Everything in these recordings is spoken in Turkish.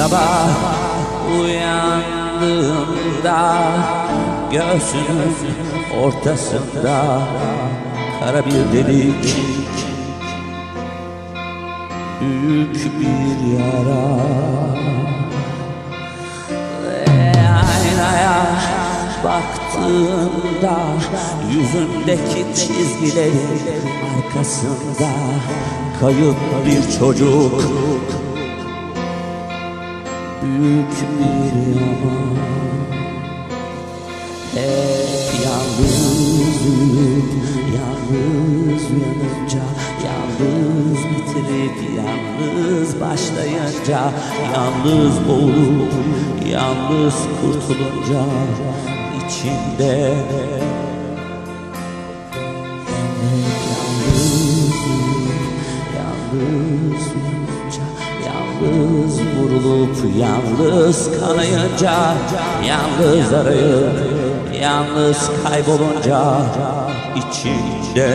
sabah uyandığımda göğsünün ortasında kara bir delik, büyük bir yara. Aynaya baktığımda yüzündeki çizgilerin arkasında kayıp bir çocuk, büyük bir yama. Hep yalnız uyuyup yalnız uyanınca, yalnız bitirip yalnız başlayınca, yalnız olup yalnız kurtulunca içinde yalnız uyanınca, yalnız vurulup yalnız kanayınca, yalnız arayıp yalnız kaybolunca içinde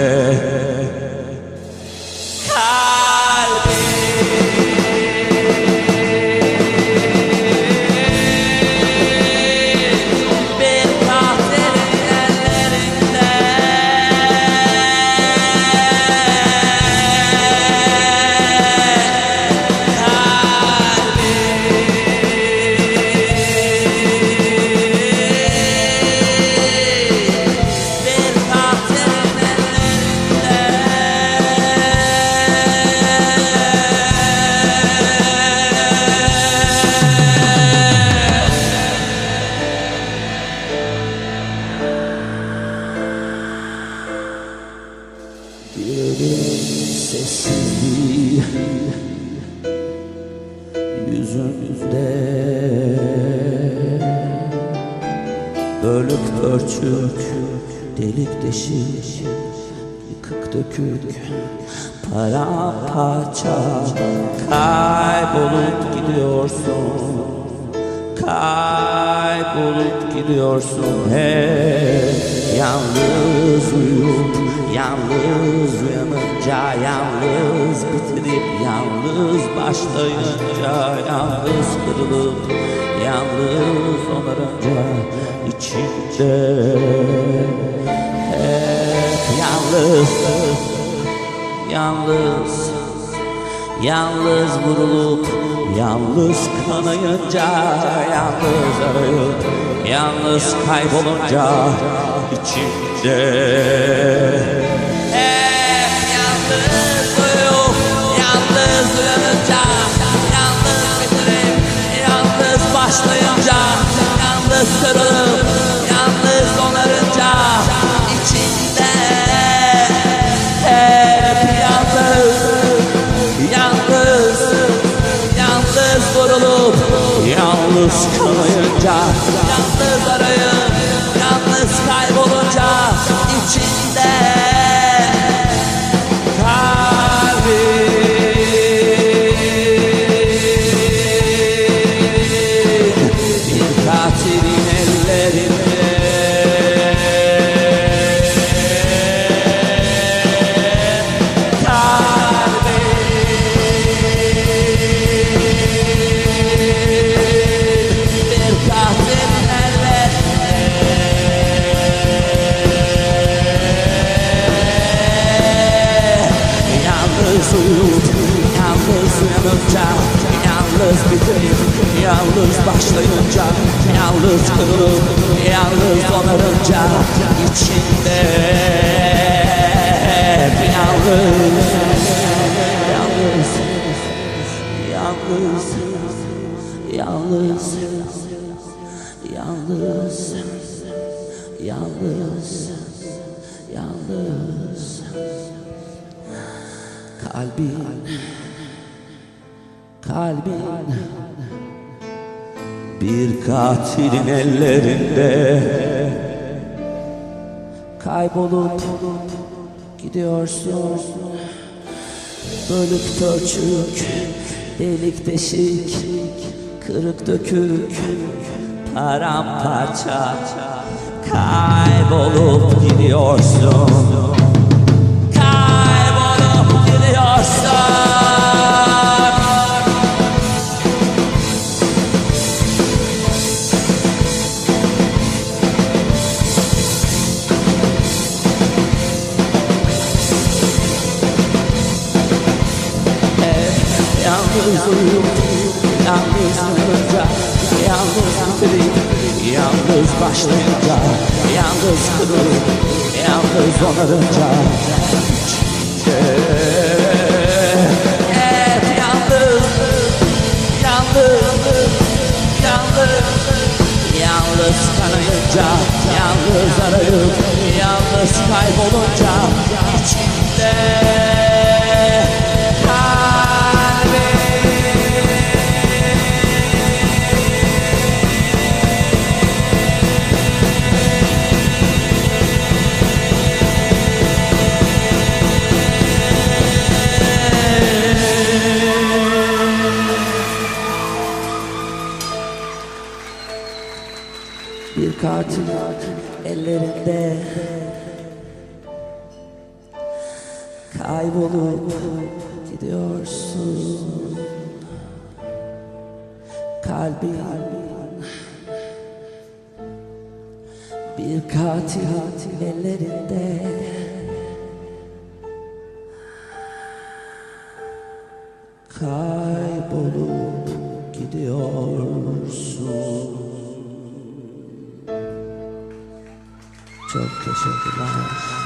sessizliği yüzünde, bölük pörçük, delik deşik, yıkık dökük, paramparça kaybolup gidiyorsun, kaybolup gidiyorsun. Hep yalnız uyuyup yalnız uyanınca, yalnız bitirip yalnız başlayınca, yalnız kırılıp yalnız onarınca içinde hep yalnız, yalnız, yalnız vurulup yalnız kanayınca, yalnız arayıp yalnız kaybolunca içinde hep yalnız uyuyup yalnız uyanınca, yalnız bitirip yalnız başlayınca, yalnız kırılıp yalnız onarınca içinde hep yalnız, yalnız, yalnız vurulup yalnız kanayınca, yalnız arayıp yalnız kaybolunca içinde bir katilin ellerinde uyuyup yalnız uyanınca, yalnız bitirip yalnız başlayınca, yalnız kırılıp yalnız onarınca içinde hep yalnız, yalnız, yalnız, yalnız, yalnız, yalnız, yalnız. Kalbin, kalbin bir katilin ellerinde kaybolup gidiyorsun. Bölük pörçük, delik deşik, kırık dökük, paramparça kaybolup gidiyorsun. Kaybolup gidiyorsun. mutluyum. Yalnız kalınca, yalnız bitireyim. Yalnız başlayınca, yalnız kırılıp, yalnız onarınca. Hep yalnız, yalnız, yalnız. Yalnız kanayınca, yalnız arayıp, yalnız kaybolunca içimde bir katil ellerinde kaybolup gidiyorsun. Kalbin bir katil ellerinde kaybolup gidiyorsun. Çok teşekkürler.